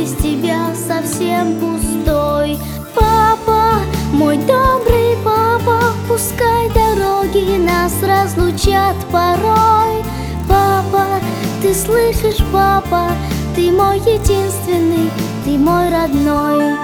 без тебя совсем пустой. Папа, мой добрый папа, пускай дороги нас разлучат порой. Папа, ты слышишь, папа, ты мой единственный, ты мой родной.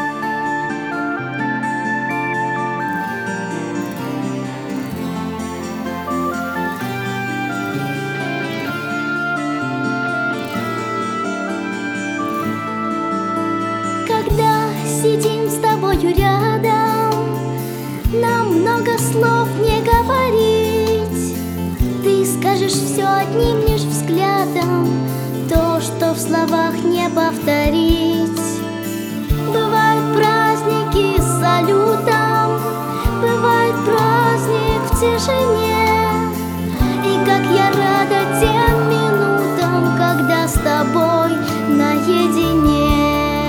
Когда сидим с тобою рядом, нам много слов не говорить. Ты скажешь все одним лишь взглядом, то, что в словах не повторить. Бывают праздники с салютом, бывает праздник в тишине. И как я рада тем минутам, когда с тобой наедине.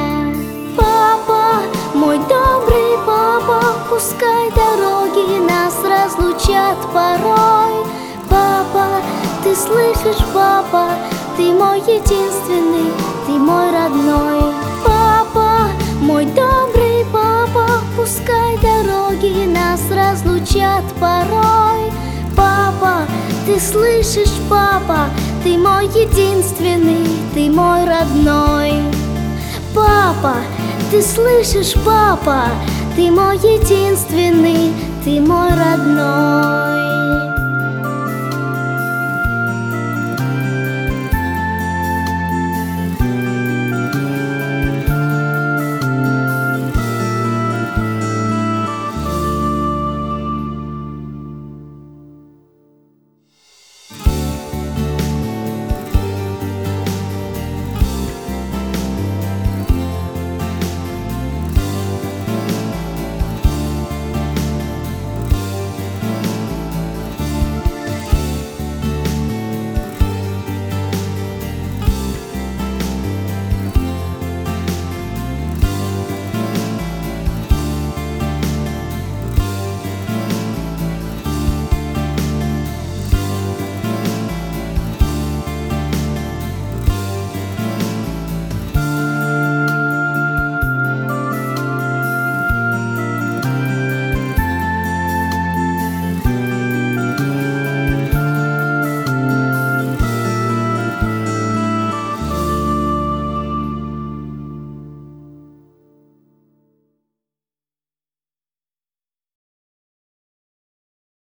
Мой добрый папа, пускай дороги нас разлучат порой. Папа, ты слышишь, папа, ты мой единственный, ты мой родной. Папа, мой добрый папа, пускай дороги нас разлучат порой. Папа, ты слышишь, папа, ты мой единственный, ты мой родной. Папа, ты слышишь, папа, ты мой единственный, ты мой родной.